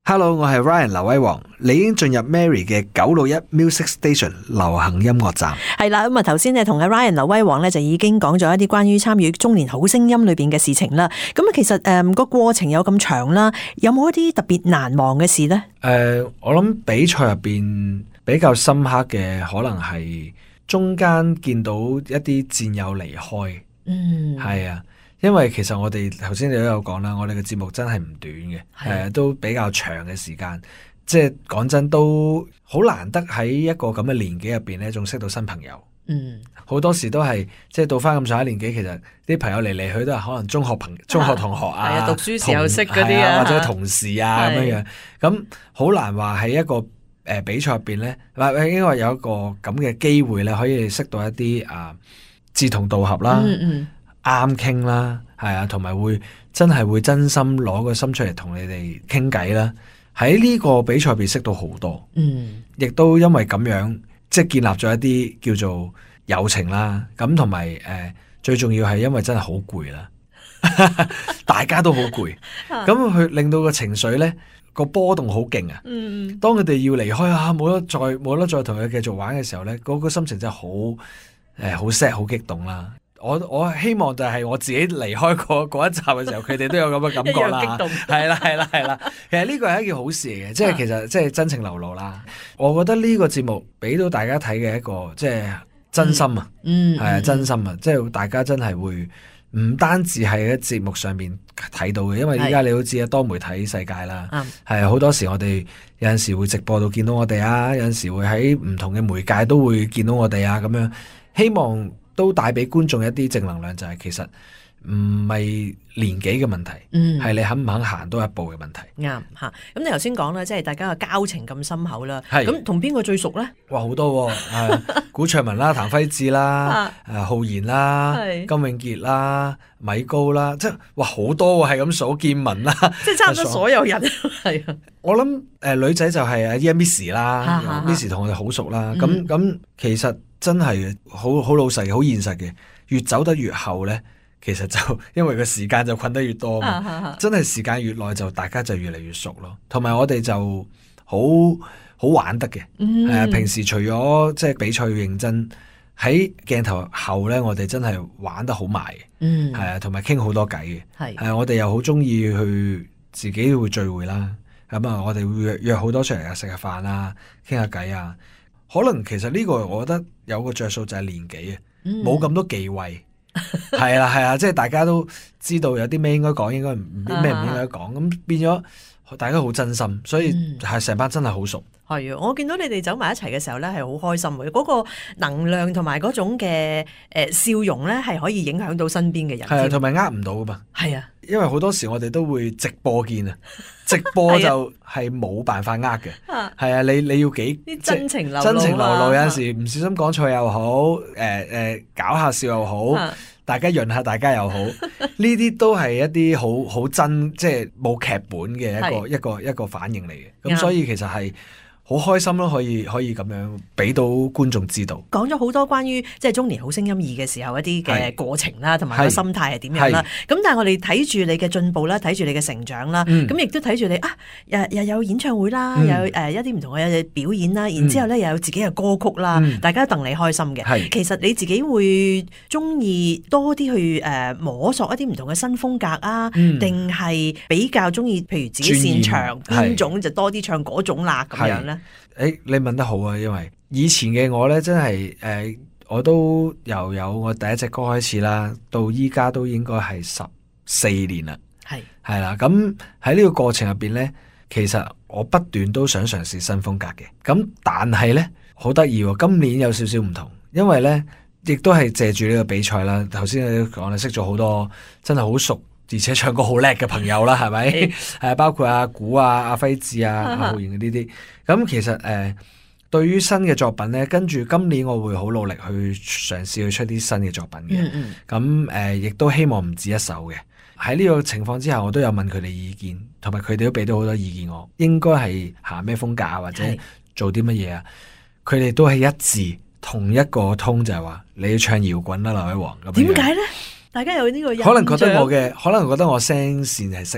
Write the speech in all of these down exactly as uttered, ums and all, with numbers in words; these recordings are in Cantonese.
Hello， 我係 Ryan 劉威王，你已經進入 Mary 嘅九六一 Music Station 流行音樂站。 係啦，咁啊頭先咧同阿 Ryan 劉威王咧就已經講咗一啲關於參與中年好聲音裏邊嘅事情啦。咁啊其實誒個過程有咁長啦，有冇一啲特別難忘嘅事咧？誒、 呃，我諗比賽入邊比較深刻嘅可能係中間見到一啲戰友離開。嗯，係啊。因為其實我哋頭先你都有講啦，我哋嘅節目真係唔短嘅，係、呃、都比較長嘅時間。即係講真，都好難得喺一個咁嘅年紀入邊咧，仲識到新朋友。嗯，好多時都係即係到翻咁上下年紀，其實啲朋友嚟嚟去都係可能中學朋、中學同學啊， 啊讀書時候識嗰啲啊， 或者同事啊咁樣樣。咁好難話喺一個誒、呃、比賽入邊咧，或者應該有一個咁嘅機會咧，可以識到一啲啊志同道合啦。嗯嗯。啱傾啦，係啊，同埋會真係會真心攞個心出嚟同你哋傾偈啦。喺呢個比賽入邊識到好多，嗯，亦都因為咁樣即係建立咗一啲叫做友情啦。咁同埋誒最重要係因為真係好攰啦，大家都好攰，咁佢令到個情緒咧個波動好勁啊。嗯，當佢哋要離開啊，冇得再冇得再同佢繼續玩嘅時候咧，嗰、嗰個心情真係好誒好 sad 好激動啦。我我希望就係我自己離開嗰嗰一集嘅時候，佢哋都有咁嘅感覺啦。激動，係啦係啦係啦。其實呢個係一件好事嚟嘅，即係其實即係真情流露啦。我覺得呢個節目俾到大家睇嘅一個即係真心啊，嗯，係啊真心啊，即係大家真係會唔單止係喺節目上面睇到嘅，因為而家你都知啊，多媒體世界啦，係好多時我哋有陣時會直播到見到我哋啊，有陣時會喺唔同嘅媒介都會見到我哋啊，咁樣希望都帶俾觀眾一啲正能量，就係、是、其實唔係年紀嘅問題，係、嗯、你肯唔肯行多一步嘅問題。啱吓，咁你頭先講啦，即係大家嘅交情咁深厚啦，咁同邊個最熟咧？ 哇，好多、啊，係古卓文啦、譚輝智啦、誒、啊、浩然啦、金永傑啦、米高啦，即係哇好多、啊，係咁數建文啦， 即係差唔多所有人係啊。 我諗誒、呃、女仔就係阿 Miss 啦 ，Miss 同我哋好熟啦，咁咁、嗯、其實。真係好好老實嘅，好現實嘅。越走得越後呢，其實就因為個時間就困得越多嘛。啊啊啊真係時間越耐，就大家就越嚟越熟咯。同埋我哋就好好玩得嘅。係、嗯、啊，平時除咗即係比賽要認真，喺鏡頭後呢，我哋真係玩得好埋嘅。嗯，係啊，同埋傾好多偈嘅。係，係啊，我哋又好中意去自己會聚會啦。咁啊，我哋會約約好多出嚟啊，食下飯啊，傾下偈啊。可能其實呢個我覺得有個着數就係年紀啊，冇咁、嗯、多忌諱，係啦係啊，即係大家都知道有啲咩應該講，應該唔咩唔應該講，咁變咗大家好真心，所以係成班真係好熟。 係啊，我見到你哋走埋一齊嘅時候咧，係好開心嘅，嗰、那個能量同埋嗰種嘅誒笑容咧，係可以影響到身邊嘅人。係啊， 同埋呃唔到噶嘛。係啊，因為好多時我哋都會直播見啊，直播就係冇辦法呃嘅。係啊，你你要幾真情流露， 真情流露，有陣時唔小心講錯又好，誒、呃、誒、呃、搞下笑又好，大家潤下大家又好，呢啲都係一啲好好真，即係冇劇本嘅一個一個一個反應嚟嘅。咁所以其實係。好開心咯，可以可以咁樣俾到觀眾知道。講咗好多關於即係中年好聲音二嘅時候一啲嘅過程啦，同埋個心態係點樣啦。咁但係我哋睇住你嘅進步啦，睇住你嘅成長啦，咁亦都睇住你啊，又又有演唱會啦，嗯、有誒一啲唔同嘅表演啦，然之後咧又有自己嘅歌曲啦，嗯、大家戥你開心嘅。其實你自己會中意多啲去誒摸索一啲唔同嘅新風格啊，定係、嗯、比較中意譬如自己擅長邊種就多啲唱嗰種啦咁樣咧？誒、欸，你問得好啊，因為以前嘅我咧，真係誒、呃，我都由有我第一隻歌開始啦，到依家都應該係十四年啦，係係啦。咁喺呢個過程入邊咧，其實我不斷都想嘗試新風格嘅。咁但係咧，好得意喎，今年有少少唔同，因為咧，亦都係借住呢個比賽啦。頭先你都講啦，識咗好多真係好熟。而且唱歌好叻嘅朋友啦，係咪？係包括阿古啊、阿輝智啊、阿浩然嘅呢啲。咁其實誒、呃，對於新嘅作品咧，跟住今年我會好努力去嘗試去出啲新嘅作品嘅。咁誒、嗯嗯呃，亦都希望唔止一首嘅。喺呢個情況之下，我都有問佢哋意見，同埋佢哋都俾到好多意見我，應該係行咩風格啊，或者做啲乜嘢啊？佢哋都係一致同一個通，就係話你要唱搖滾啦，劉偉王。咁點解咧？大家有呢個印象，可能覺得我嘅，可能覺得我聲線係適合，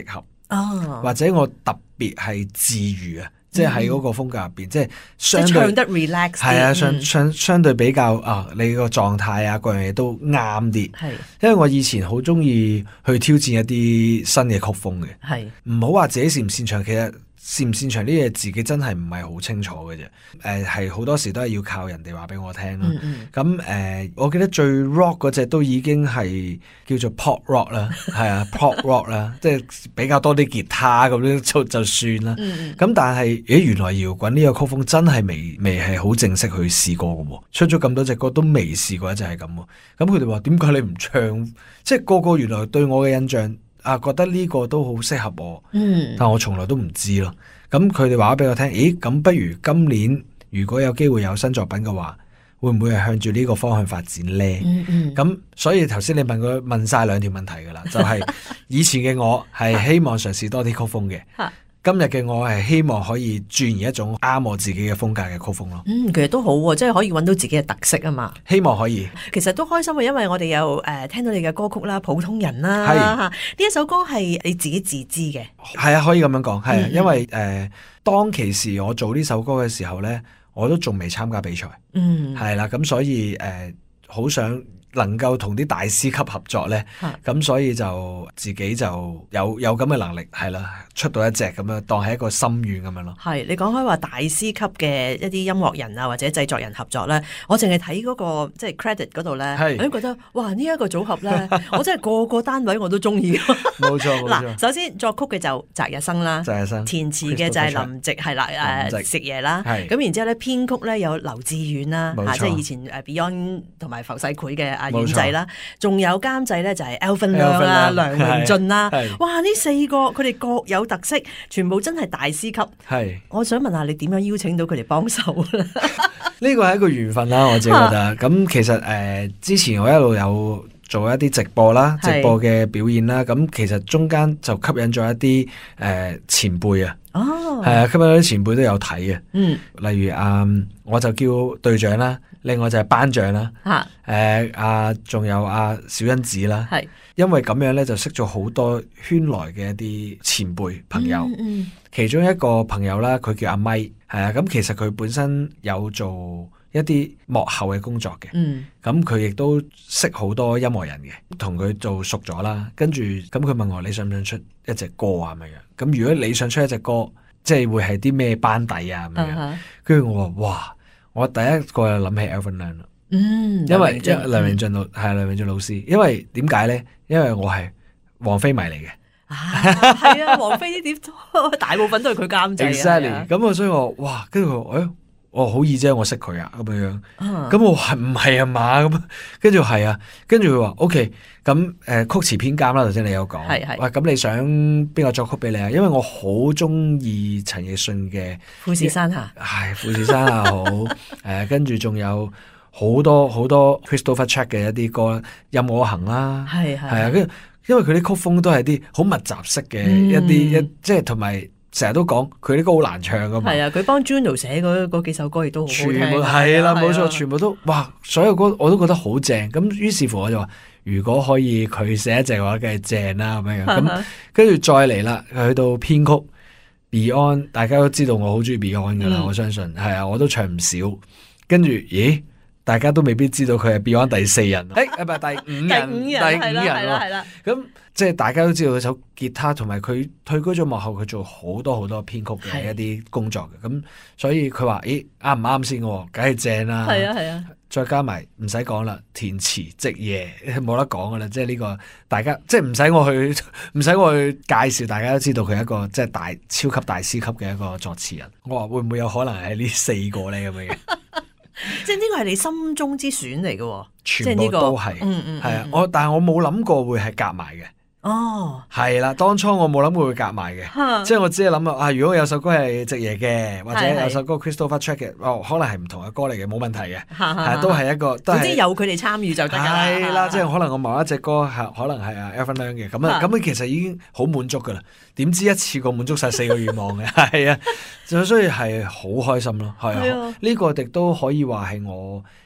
哦， 或者我特別係治癒啊。即係喺嗰個風格入邊，即係相對唱得 relax 啲， 係啊，相相相對比較啊，你個狀態啊，各樣嘢都啱啲。 係， 因為我以前好中意去挑戰一啲新嘅曲風嘅， 係唔好話自己擅唔擅長，其實擅唔擅長呢嘢自己真係唔係好清楚嘅啫。誒係好多時都係要靠人哋話俾我聽啦。咁誒、 嗯嗯呃，我記得最 rock 嗰隻都已經係叫做 pop rock 啦，係啊 pop rock 啦，即係比較多啲吉他咁樣就就算啦。咁、 嗯嗯、 但係，咦原來搖滾呢個曲風真係未未係好正式去試過嘅喎，出咗咁多隻歌都未試過一隻係咁喎。咁佢哋話點解你唔唱？即係個個原來對我嘅印象。啊，覺得呢個都好適合我， 嗯、 但我從來都唔知咯。咁佢哋話俾我聽，咦？咁不如今年如果有機會有新作品嘅話，會唔會係向住呢個方向發展呢？咁、 嗯嗯、 所以頭先你問佢問晒兩條問題噶啦，就係、是、以前嘅我係希望嘗試多啲曲風嘅。今日嘅我係希望可以轉移一種啱我自己嘅風格嘅曲風咯。 嗯，其實都好喎，即係可以揾到自己嘅特色啊嘛。 希望可以。 其實都開心啊，因為我哋有誒、呃、聽到你嘅歌曲啦，《普通人》啦， 係呢一首歌係你自己自知嘅。 係啊，可以咁樣講，係啊， 嗯嗯因為誒、呃、當其時我做呢首歌嘅時候咧，我都仲未參加比賽。 嗯， 係啦，咁所以誒好、呃、想能夠同啲大師級合作咧，咁、啊、所以就自己就有有咁嘅能力，係啦，出到一隻咁樣，當係一個心願咁樣咯。 係你講開話大師級嘅一啲音樂人啊，或者製作人合作咧，我淨係睇嗰個即係 credit 嗰度咧，我都覺得哇呢一、這個組合咧，我真係個個單位我都中意。 冇錯冇錯。 嗱，首先作曲嘅就澤日生啦， 澤日生， 填詞嘅就係林夕係啦，誒食爺啦，咁然之後咧編曲咧有劉志遠啦，啊即係以前誒 Beyond 同埋浮世繪嘅阿遠仔啦，仲有監製咧就係 Alvin 梁啦、梁榮駿啦，哇呢四個佢哋各有特色，全部真係大師級。係，我想問下你點樣邀請到佢哋幫手咧？ 呢個係一個緣分啦，我自己覺得。咁其實誒、呃、之前我一路有做一啲直播啦，直播嘅表演啦，咁其實中間就吸引咗一啲誒、呃、前輩啊。哦，係啊，吸引咗啲前輩都有睇嘅。嗯，例如啊、呃，我就叫隊長啦，另外就係班長啦。嚇，誒啊，仲有啊小欣子啦。係，因為咁樣咧，就識咗好多圈內嘅一啲前輩朋友。嗯，嗯，其中一個朋友啦，佢叫阿咪，係啊，咁其實佢本身有做一啲幕後嘅工作嘅。嗯，咁佢亦都識好多音樂人嘅，同佢做熟咗啦。跟住咁佢問我，你想唔想出一隻歌啊？咁樣，咁如果你想出一隻歌，即係會係啲咩班底啊？咁樣，跟住、uh huh. 我話哇，我第一個就諗起 Alvin Lam 啦。嗯，因為梁榮駿老係梁榮駿老師，因為點解咧？因為我係王菲迷嚟嘅。啊， 係啊，王菲啲碟大部分都係佢監製啊。 Exactly，咁啊，所以我哇，跟住佢，誒。哦，好易啫，我識佢啊，咁樣樣，咁、uh. 我係唔係啊嘛？咁跟住係啊，跟住佢話 OK，咁誒、呃、曲詞編監啦，頭先你有講，係係，喂，咁你想邊個作曲俾你啊？因為我好中意陳奕迅嘅富士山下， 係富士山下好，誒、呃，跟住仲有好多好多 Christopher Check 嘅一啲歌，任我行啦，係係，係啊，跟住因為佢啲曲風都係啲好密集式嘅、嗯、一啲一，即係同埋。成日都講佢啲歌好難唱噶嘛，係啊，佢幫 Juno 寫嗰嗰幾首歌亦都好好聽， 全部係啦，冇錯，全部都哇，所有歌我都覺得好正。咁於是乎我就話，如果可以佢寫一隻嘅話，梗係正啦咁樣樣。咁跟住再嚟啦，去到編曲 Beyond， 大家都知道我好中意 Beyond 噶啦，嗯、我相信係啊，我都唱唔少。跟住咦？大家都未必知道佢係 Beyond 第四人，誒係咪第五人？第五人，第五人喎。咁即係大家都知道佢首吉他，同埋佢退居咗幕後，佢做好多好多編曲嘅一啲工作嘅。咁的所以佢話：咦啱唔啱先喎？梗係正啦。係啊係啊。再加埋唔使講啦，填詞即嘢冇得講噶啦。即係呢個大家即係唔使我去唔使我去介紹，大家都知道佢係一個即係大超級大師級嘅一個作詞人。我話會唔會有可能係呢四個咧咁樣？ 即係呢個係你心中之選嚟嘅， 全部都係， 嗯嗯， 係啊，我但係我冇諗過會係夾埋嘅。哦，係啦，當初我冇諗過會夾埋嘅，即係我只係諗啊，如果有首歌係夕爺嘅，或者有首歌 Christopher Check 嘅，哦，可能係唔同嘅歌嚟嘅，冇問題嘅，係都係一個，總之有佢哋參與就得啦。 係啦，即係可能我某一隻歌係可能係啊 Alvin Lam 嘅，咁啊，咁其實已經好滿足噶啦。點知一次過滿足晒四個願望嘅，係啊，所以係好開心咯，係啊，呢個亦都可以話係我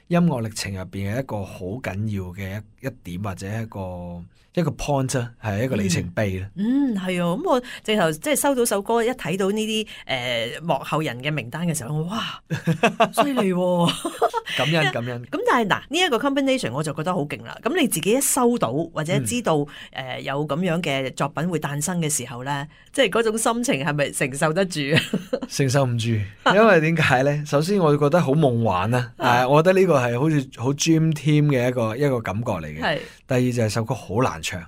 音樂歷程入邊嘅一個好緊要嘅一一點或者一個一個 point 啊，係一個里程碑咧。 嗯，係啊，咁我直頭即係收到首歌，一睇到呢啲誒幕後人嘅名單嘅時候，哇，犀利喎！ 感恩感恩。 咁但係嗱，呢一個 combination 我就覺得好勁啦。咁你自己一收到或者知道誒、嗯呃、有咁樣嘅作品會誕生嘅時候咧，即係嗰種心情係咪承受得住？ 承受唔住，因為點解咧？首先我覺得好夢幻啊，誒，我覺得呢個係好似好 dream team 嘅一個一個感覺嚟嘅。係。第二就係首歌好難唱，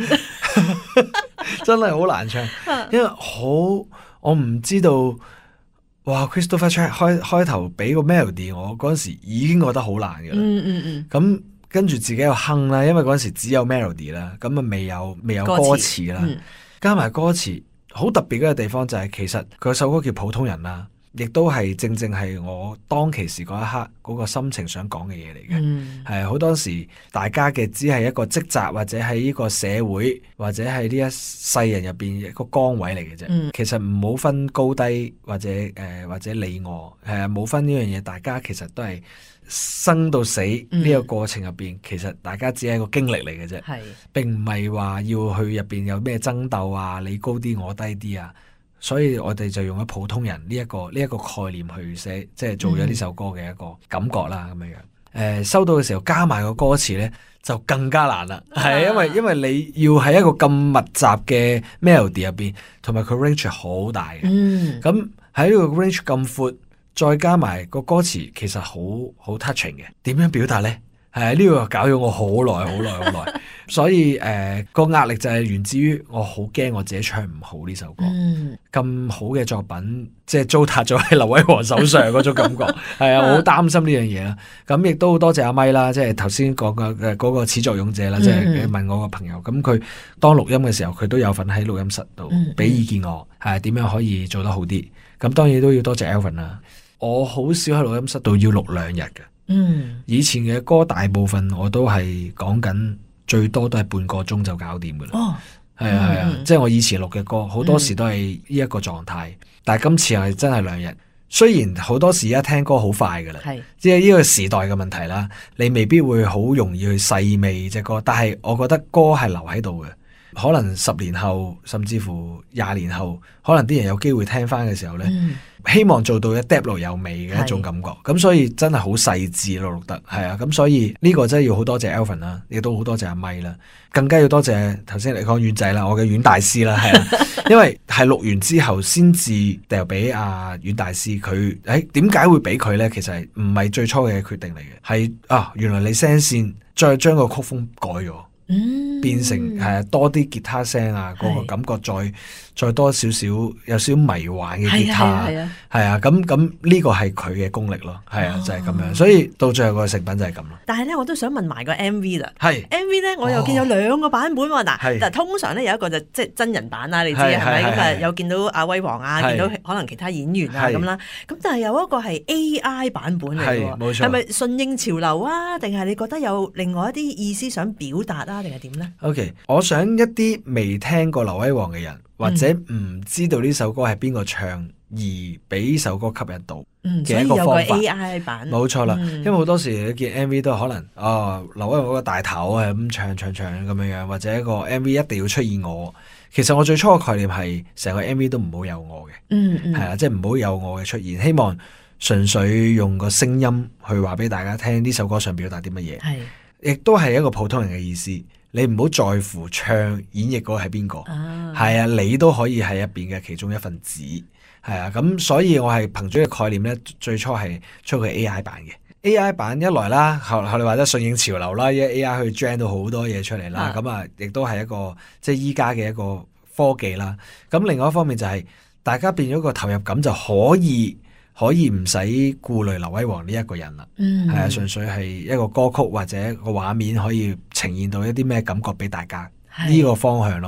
真係好難唱，因為好我唔知道。哇 Christopher Check 開開頭俾個 melody，我嗰陣時已經覺得好難嘅啦。嗯嗯嗯。咁跟住自己又哼啦，因為嗰陣時只有 melody 啦，咁啊未有未有歌詞啦，嗯、加埋歌詞好特別嘅地方就係、是、其實佢首歌叫普通人啦。亦都係正正係我當其時嗰一刻嗰個心情想講嘅嘢嚟嘅，係好、嗯、多時大家嘅只係一個職責或者喺呢個社會或者係呢一世人入邊一個崗位嚟嘅啫。嗯、其實唔好分高低或者誒、呃、或者你我係冇分呢樣嘢，大家其實都係生到死呢個過程入邊，嗯、其實大家只係一個經歷嚟嘅啫，係並唔係話要去入邊有咩爭鬥啊，你高啲我低啲啊。所以我哋就用咗普通人呢、這、一個呢一、這個概念去寫，即係做咗呢首歌嘅一個感覺啦，咁樣樣。誒、呃，收到嘅時候加埋個歌詞咧，就更加難啦。係、啊、因為因為你要喺一個咁密集嘅 melody 入邊，同埋佢 range 好大嘅。嗯。咁喺呢個 range 咁闊，再加埋個歌詞，其實好好 touching 嘅。點樣表達咧？係啊，呢個搞咗我好耐好耐好耐，所以誒個壓力就係源自於我好驚我自己唱唔好呢首歌，咁、嗯、好嘅作品即係糟蹋咗喺劉偉煌手上嗰種感覺，係啊，我好擔心呢樣嘢啦。咁亦都好多謝阿咪啦，即係頭先講嘅誒嗰個始作俑者啦，嗯、即係問我個朋友，咁佢當錄音嘅時候，佢都有份喺錄音室度俾意見我，係點、嗯、樣可以做得好啲。咁當然都要多謝 Alvin 啦，我好少喺錄音室度要錄兩日嘅。嗯，以前嘅歌大部分我都係講緊最多都係半個鐘就搞掂噶啦。哦，係啊係啊，即係我以前錄嘅歌好多時都係呢一個狀態，嗯、但係今次係真係兩日。雖然好多時而家聽歌好快噶啦，係即係呢個時代嘅問題啦，你未必會好容易去細味隻歌，但係我覺得歌係留喺度嘅。可能十年後甚至乎廿年後，可能啲人有機會聽翻嘅時候呢，嗯、希望做到一 depth 落有味嘅一種感覺。咁是所以真係好細緻咯，錄得係啊。咁所以呢個真係要好多謝 Alvin 啦，亦都好多謝阿咪啦，更加要多謝頭先你講遠仔啦，我嘅遠大師啦，係啊，因為係錄完之後先至掉俾阿遠大師佢。誒，點解會俾佢呢？其實係唔係最初嘅決定嚟嘅，係啊，原來你聲線再將個曲風改咗。嗯，變成係、啊、多啲吉他聲啊，嗰、那個感覺再再多少少有少少迷幻嘅吉他，係啊，係啊，咁咁呢個係佢嘅功力咯，係啊，就係、是、咁樣，所以到最後個成品就係咁咯。但係咧，我都想問埋個 M V 啦，係 M V 咧，我又見有兩個版本喎，嗱、哦，嗱，通常咧有一個就即係真人版啦，你知係咪？咁啊，有見到阿威煌啊，見到可能其他演員啊咁啦，咁但係有一個係 A I 版本嚟嘅，冇錯，係咪順應潮流啊？定係你覺得有另外一啲意思想表達啊？定係點咧 ？OK， 我想一啲未聽過劉威煌嘅人，或者唔知道呢首歌係邊個唱，而俾呢首歌吸引到嘅一個方法。嗯、所以有個 A I 版，冇錯啦。嗯、因為好多時你見 M V 都可能哦，劉威煌嗰個大頭係咁唱唱唱咁樣樣，或者一個 M V 一定要出現我。其實我最初嘅概念係成個 M V 都唔好有我嘅，嗯嗯，係啦，即係唔好有我嘅出現，希望純粹用個聲音去話俾大家聽呢首歌想表達啲乜嘢。係。亦都係一個普通人嘅意思，你唔好在乎唱演繹嗰個係邊個，係啊，你都可以喺入邊嘅其中一份子，係啊，咁所以我係憑住呢個概念咧，最初係出佢 A I 版嘅 A I 版一來啦，後後你話得順應潮流啦，因為 A I 去 generate 到好多嘢出嚟啦，咁啊，亦都係一個即係依家嘅一個科技啦。咁另外一方面就係、是、大家變咗個投入感就可以。可以唔使顧慮劉威煌呢一個人啦，係啊、嗯，純粹係一個歌曲或者個畫面可以呈現到一啲咩感覺俾大家呢的個方向咯。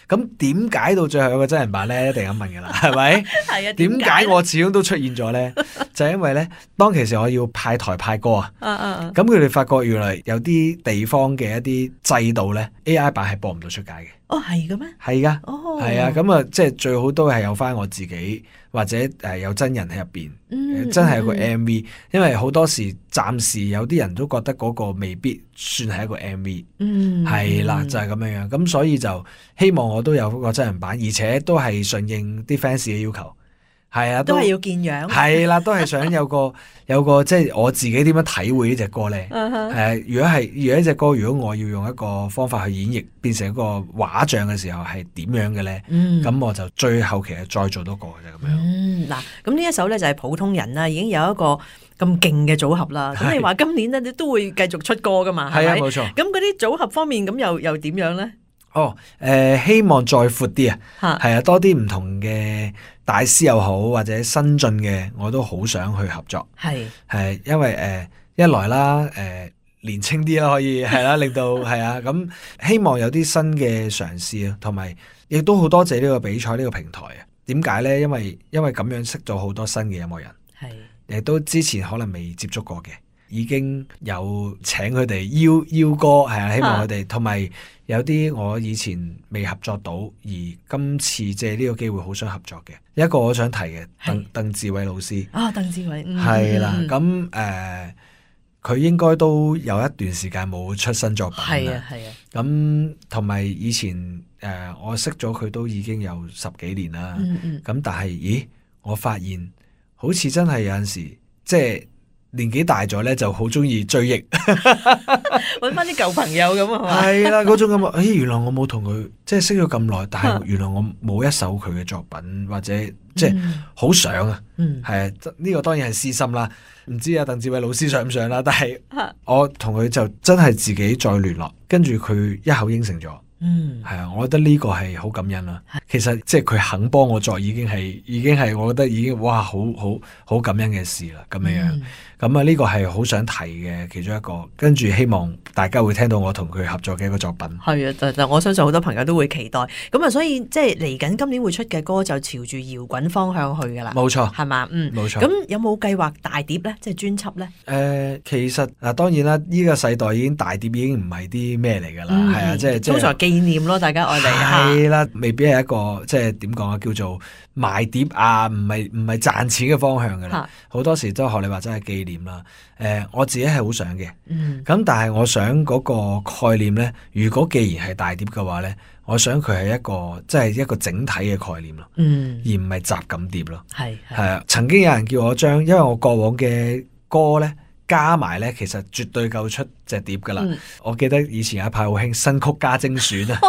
咁點解到最後有個真人版咧？一定咁問噶啦，係咪？ 係啊。 點解我始終都出現咗咧？就係因為咧，當其時我要派台派歌啊，咁佢哋發覺原來有啲地方嘅一啲制度咧 ，A I 版係播唔到出街嘅。 哦，係嘅咩？ 係噶， 哦， 係啊，咁啊，即係最好都係有翻我自己或者誒有真人喺入邊， 嗯、 真係有個 M V，嗯、因為好多時暫時有啲人都覺得嗰個未必算係一個 M V， 嗯， 係啦，就係、是、咁樣樣，咁所以就希望我都有嗰個真人版，而且都係順應啲 fans 嘅要求。係啊， 都係要見樣。 係啦，都係想有個有個即係我自己點樣體會呢隻歌咧。誒、uh huh. 呃，如果係如果呢隻歌，如果我要用一個方法去演繹，變成一個畫像嘅時候，係點樣嘅咧？咁、嗯、我就最後期係再做多個嘅咁樣。 嗯，嗱，咁呢一首咧就係普通人啦，已經有一個咁勁嘅組合啦。咁你話今年咧，你都會繼續出歌噶嘛？ 係啊，冇錯。 咁嗰啲組合方面，咁又又點樣咧？ 哦，誒、呃，希望再闊啲啊，係啊，多啲唔同嘅大師又好，或者新進嘅，我都好想去合作。係係是，因為誒、呃、一來啦，誒、呃、年青啲啦，可以係啦，令到係啊，咁希望有啲新嘅嘗試啊，同埋亦都好多謝呢個比賽呢個平台啊。點解咧？因為因為咁樣識咗好多新嘅音樂人，係亦都之前可能未接觸過嘅。已經有請佢哋邀邀歌，係啊，希望佢哋同埋有啲我以前未合作到，而今次借呢個機會好想合作嘅一個我想提嘅鄧鄧志偉老師啊，鄧志偉係啦，咁誒佢應該都有一段時間冇出新作品啦，係啊係啊，咁同埋以前誒、呃、我識咗佢都已經有十幾年啦，咁、嗯嗯、但係咦我發現好似真係有陣時即係。年紀大咗咧，就好中意追憶， 揾翻啲舊朋友咁啊， 係啦，嗰種咁啊，咦，原來我冇同佢即係識咗咁耐，但係原來我冇一首佢嘅作品，或者即係好想啊，係啊、嗯，呢、這個當然係私心啦，唔知阿鄧志偉老師想唔想啦，但係我同佢就真係自己再聯絡，跟住佢一口應承咗。嗯，係啊，我覺得呢個係好感恩啦。其實即係佢肯幫我作，已經係已經係，我覺得已經哇，好好好感恩嘅事啦。咁樣樣，咁啊呢個係好想提嘅其中一個，跟住希望大家會聽到我同佢合作嘅一個作品。係啊，但我相信好多朋友都會期待。咁啊，所以即係嚟緊今年會出嘅歌就朝住搖滾方向去噶啦。冇錯，係嘛，嗯，冇錯。咁有冇計劃大碟咧？即係專輯咧？誒、呃，其實嗱，當然啦，呢、這個世代已經大碟已經唔係啲咩嚟噶啦，係、嗯、啊，即係即係紀念咯，大家愛嚟係啦，未必係一個即係點講啊，叫做賣碟啊，唔係唔係賺錢嘅方向噶啦，好多時都學你話真係紀念啦。誒、呃，我自己係好想嘅，咁、嗯、但係我想嗰個概念咧，如果既然係大碟嘅話咧，我想佢係一個即係一個整體嘅概念咯，嗯、而唔係雜錦碟咯。係係啊，曾經有人叫我將，因為我過往嘅歌咧。加埋咧，其實絕對夠出隻碟噶啦！嗯、我記得以前有一排好興新曲加精選啊，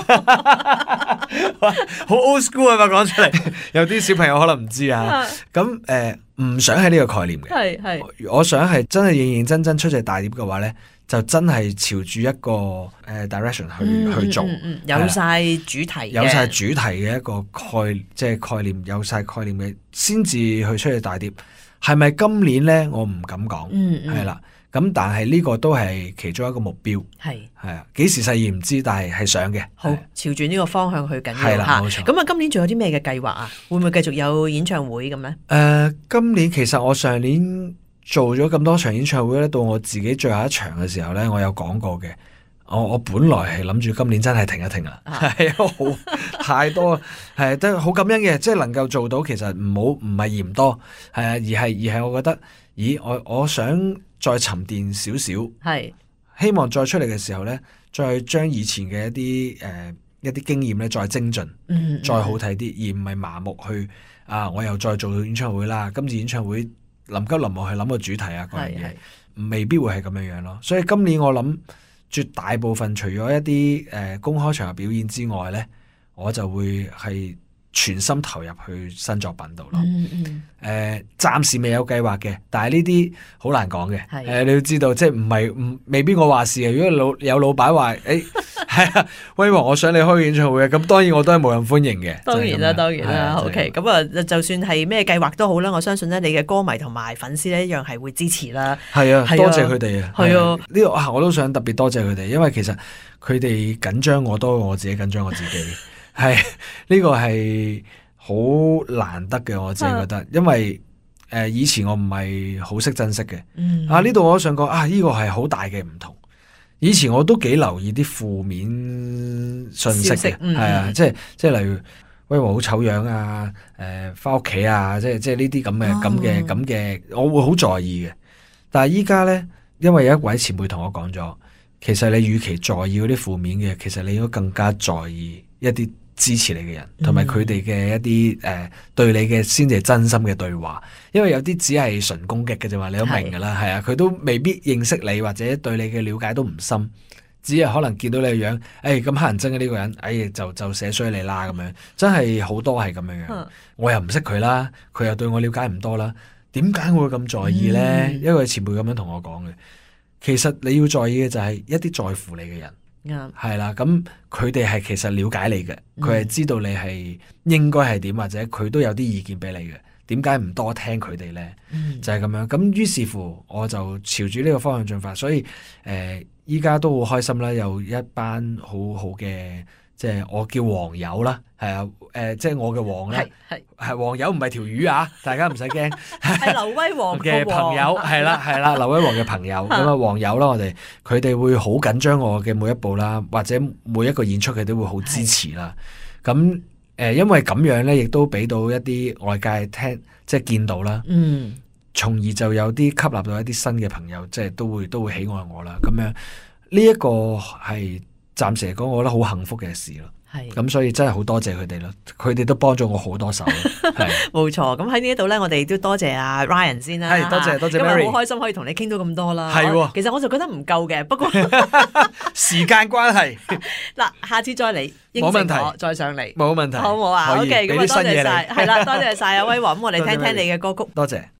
好 old school 啊嘛，講出嚟，有啲小朋友可能唔知啊。咁誒，唔想係呢個概念嘅，係係，我想係真係認認真真出隻大碟嘅話咧，就真係朝住一個誒、呃、direction 去、嗯、去做，嗯嗯、有晒主題，有晒主題嘅一個概，即係概念，有晒概念嘅，先至去出隻大碟。係咪今年咧？我唔敢講，係啦、嗯。咁、嗯、但係呢個都係其中一個目標，係係啊。幾時實現唔知，但係係想嘅。好，朝住呢個方向去緊要吓。冇錯。咁啊，今年仲有啲咩嘅計劃啊？會唔會繼續有演唱會咁咧？誒、呃，今年其實我上年做咗咁多場演唱會咧，到我自己最後一場嘅時候咧，我有講過嘅。我我本來係諗住今年真係停一停啦，係啊，好太多，係都好感恩嘅，即係能夠做到，其實唔好唔係嫌多，係啊，而係而係我覺得，咦，我我想再沉澱少少，係是希望再出嚟嘅時候咧，再將以前嘅一啲誒、呃、一啲經驗咧再精進，嗯嗯再好睇啲，而唔係麻木去啊，我又再做到演唱會啦，今次演唱會臨急臨忙去諗個主題啊嗰樣嘢，是未必會係咁樣樣咯，所以今年我諗。絕大部分除咗一啲誒、呃、公開場合表演之外咧，我就會係全心投入去新作品度咯。誒、嗯嗯呃，暫時未有計劃嘅，但係呢啲好難講嘅。誒的、呃，你要知道，即係唔係唔未必我話事嘅。如果老有老闆話，誒、欸。係啊，威王，我想你開演唱會啊！咁當然我都係冇人歡迎嘅。當然啦，當然啦。OK，咁啊，就算係咩計劃都好啦，我相信咧，你嘅歌迷同埋粉絲咧一樣係會支持啦。係啊，多謝佢哋啊。係啊，呢個我都想特別多謝佢哋，因為其實佢哋緊張我多過我自己緊張我自己。 係呢個係好難得嘅，我自己覺得，因為誒、呃、以前我唔係好識珍惜嘅。嗯、啊呢度我都想講啊，呢、這個係好大嘅唔同。以前我都幾留意啲負面信息嘅，係、嗯、啊，即係即係例如威華好醜樣啊，誒翻屋企啊，即係即係呢啲咁嘅咁嘅咁嘅，我會好在意嘅。但係依家咧，因為有一位前輩同我講咗，其實你與其在意嗰啲負面嘅，其實你應該更加在意一啲支持你嘅人，同埋佢哋嘅一啲誒、呃、對你嘅先至係真心嘅對話。因為有啲只係純攻擊嘅啫嘛，你都明噶啦，係啊，佢都未必認識你或者對你嘅了解都唔深，只係可能見到你嘅樣，誒咁乞人憎嘅呢個人，哎就就寫衰你啦咁樣，真係好多係咁樣樣。嗯、我又唔識佢啦，佢又對我了解唔多啦，點解我會咁在意呢？嗯、因為前輩咁樣同我講嘅，其實你要在意嘅就係一啲在乎你嘅人。係啦，咁佢哋係其實了解你嘅，佢係知道你係應該係點，或者佢都有啲意見俾你嘅。點解唔多聽佢哋呢？嗯、就係咁樣。咁於是乎，我就朝住呢個方向進發。所以誒，依、呃、家都好開心啦，有一班好好嘅，即係我叫黃友啦，係啊，誒、呃，即係我嘅黃咧，係係黃友唔係條魚啊，大家唔使驚， 係劉威黃嘅朋友，係啦係啦，劉威黃嘅朋友咁啊，黃友啦，我哋佢哋會好緊張我嘅每一步啦，或者每一個演出佢都會好支持啦。咁誒、呃，因為咁樣咧，亦都俾到一啲外界聽，即係見到啦，嗯，從而就有啲吸納到一啲新嘅朋友，即係都會都會喜愛我啦。咁樣呢一個係暫時嚟講，我覺得好幸福嘅事咯。係咁，所以真係好多謝佢哋咯，佢哋都幫咗我好多手。係冇錯，咁喺呢一度咧，我哋都多謝阿 Ryan 先啦。 係多謝多謝 Mary， 今日好開心可以同你傾到咁多啦。 係喎， 其實我就覺得唔夠嘅，不過時間關係。嗱， 下次再嚟，冇問題，再上嚟， 冇問題， 好唔好啊？OK，咁啊多謝晒，係啦，多謝晒阿威華，咁我哋聽聽你嘅歌曲。 多謝。